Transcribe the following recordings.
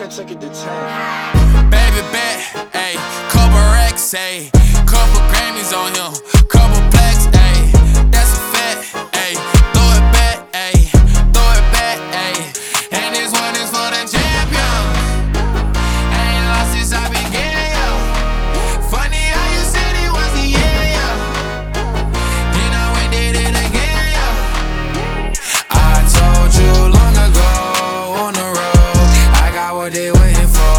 man took it to 10. Baby bet, ayy, couple racks, ayy, couple Grammys on him, couple plaques, ayy, that's a fact, ayy, throw it back, ayy, throw it back, ayy, and this one is for the champion. Ain't lost since I began, yo. Funny how you said it was the year, yo. Then I went did it again, yo. I told you long ago on the road, I got what they waiting for.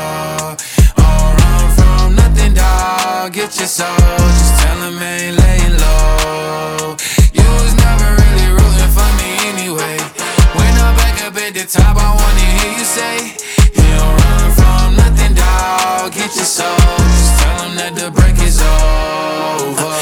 Get your soul, just tell him I ain't laying low. You was never really rooting for me anyway. When I'm back up at the top, I wanna hear you say, you don't run from nothing, dawg. Get your soul, just tell him that the break is over.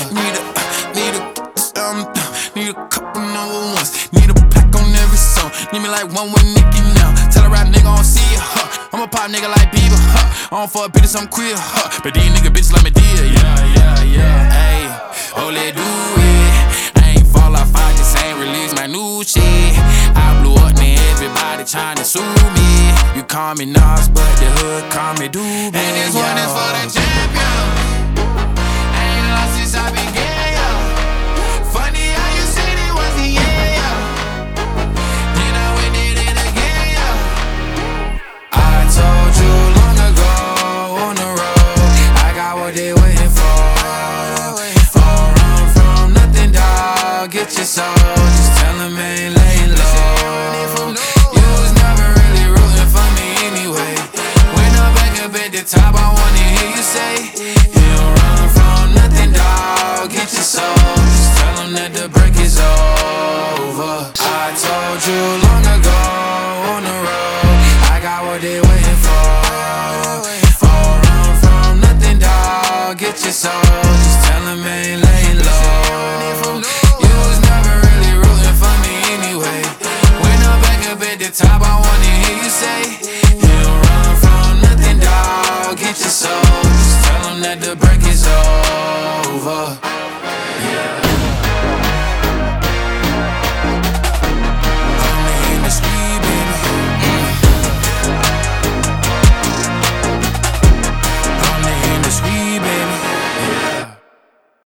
Need a couple number ones. Need a pack on every song. Need me like one with Nicki now. Tell a rap nigga I don't see it, huh. I'm a pop nigga like Bieber, huh. I don't fuck bitches, I'm queer, huh. But these nigga bitches like me deal, yeah. Ayy, oh let do it. I ain't fall off, I just ain't release my new shit. I blew up, man, everybody tryna sue me. You call me Nas, but the hood call me Doobie. And this one is for the champion. Ain't lost since I began, yo. Funny how you said it was the year, yo. Then I went did it again, yo. I told you long ago on the road, I got what they waiting for. Don't run from nothing, dawg. Get your soul, just tell him I ain't laying low. You was never really rooting for me anyway. When I'm back up at the top, I wanna hear you say, you don't run from nothing, dawg. Get your soul, just tell him that the break is over. I told you long ago on the road, I got what they waiting for. Don't run from nothing, dawg. Get your soul.